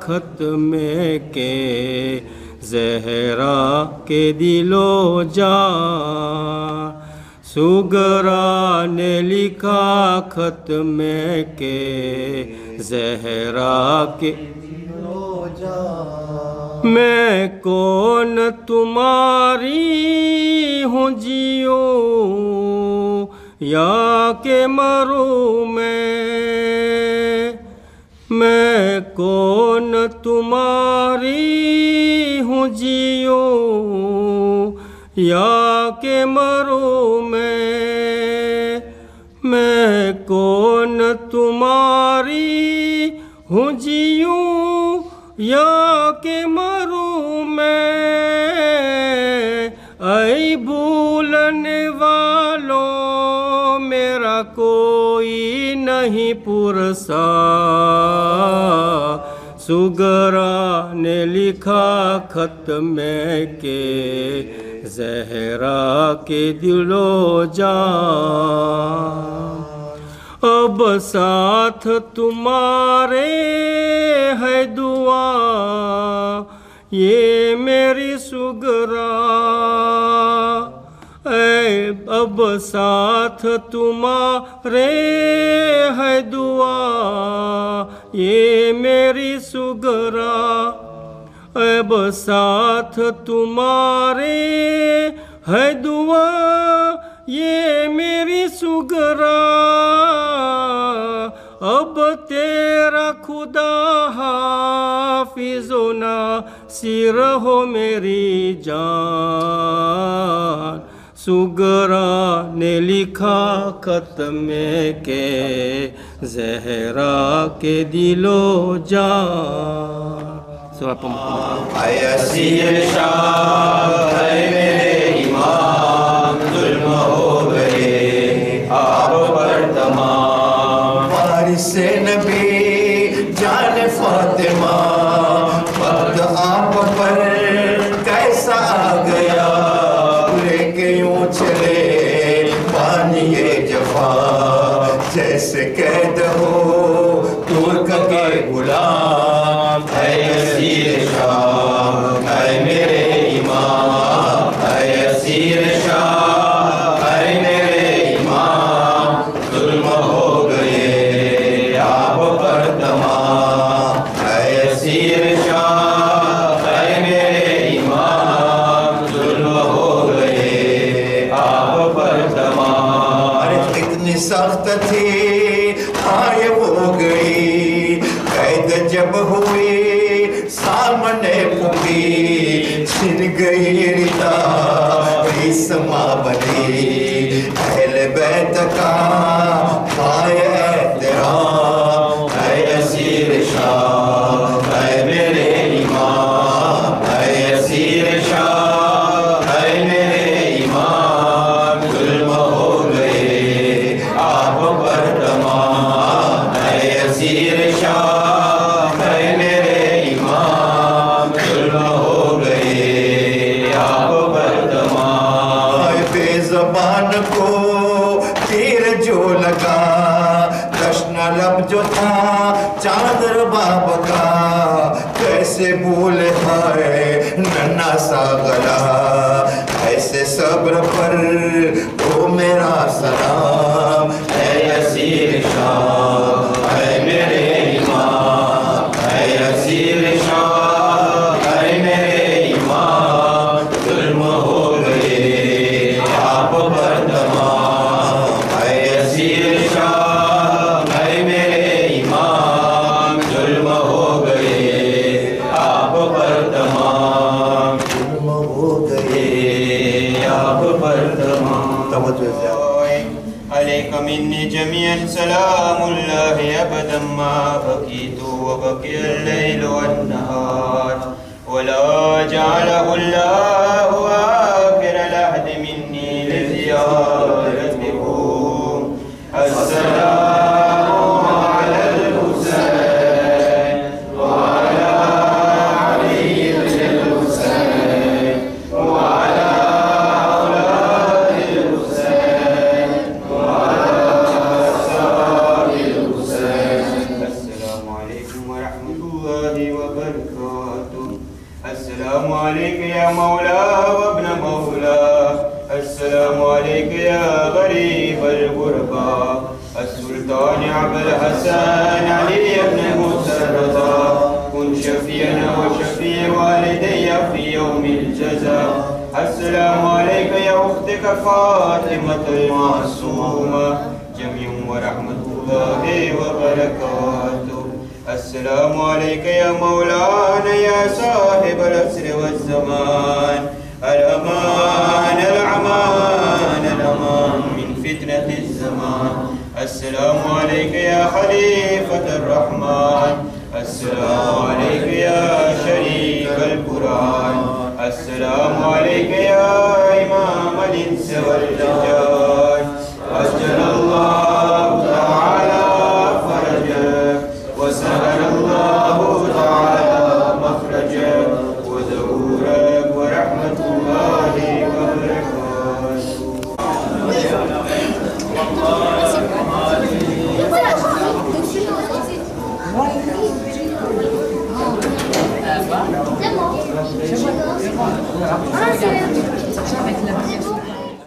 ختم کے زہرا کے دل و جان سغرا نے لکھا ختم کے زہرا کے دل و جان میں کون تمہاری ہوں جیوں یا کہ مروں میں کون تمہاری ہوں جیوں یا کہ مروں میں کون تمہاری ہوں جیوں یا کہ مروں میں اے بھولنے والوں میرا کوئی نہیں پرسا سغرا نے لکھا ختم کے زہرا کے دل و جان اب ساتھ تمہارے ہے دعا یہ میری سغرا اب ساتھ تمہارے ہے دعا یہ میری سغرا اب ساتھ تمہارے ہے دعا یہ میری سغرا اب تیرا خدا حافظ و ناصر ہو میری جان سغرا نے لکھا ختم کے زہرا کے دل و جان اے اسیر شاہ اے میرے امام ظلم ہو گئے آپ پر تمام وارث نبی جان فاطمہ وقت آپ پر کیسا آ گیا لے کے یوں چلے پانی جفا جیسے قید ہو ترک کے غلام اے اسیر شاہ اے میرے امام اے اسیر شاہ اے میرے امام ظلم ہو گئے آپ پر تمام اے اسیر شاہ اے میرے امام ظلم ہو گئے آپ پر تمام اتنی سخت تھی آئے ہو گئی قید جب ہوئی سامنے پوری چھن گئی ردا ریسما بنی اہل بیت کا پائے احترام اے اسیر شاہ اے میرے امام اے اسیر شاہ اے میرے امام ظلم ہو گئے آپ پر تمام اے اسیر شاہ اے میرے امام ظلم ہو گئے آپ پر تمام بے زبان کو تیر جو لگا تشنا لب جو تھا چادر باب کا کیسے بھولے ہائے ننا سا گلا ایسے صبر پر او میرا سلام اے اسیر شاہ اے میرے امام اے اسیر شاہ اے میرے امام ظلم ہو گئے آپ پر تمام اے اسیر شاہ اے میرے امام ظلم ہو گئے آپ پر تمام ظلم ہو گئے آپ پر تمام توجہ عليك مني جميعا سلام الله أبدا ما بقيت وبقي الليل والنهار ولا جعله الله آخر العهد مني لزيارته السلام على الحسين وعلى علي بن الحسين وعلى أولاد الحسين وعلى أصحاب الحسين. السلام عليكم ورحمة الله وبركاته. وبركاته. السلام عليك يا مولاه وابن مولاه، السلام عليك يا غريب الغرباء. السلطان عبد الحسن علي بن مسردا، كن شفيعنا وشفيع والدي في يوم الجزاء. السلام عليك يا أختك فاطمة المعصومة، جميع ورحمة الله وبركاته. السلام عليك يا مولانا يا صاحب العصر والزمان، الأمان الأمان الأمان من فتنة الزمان. السلام عليك يا خليفة الرحمن، السلام عليك يا شريك القرآن، السلام عليك يا إمام الإنس والرجال. أجل الله تعالى فرجك وسهل الله تعالى مخرجك وظهورك ورحمة الله وبركاته. C'est bon.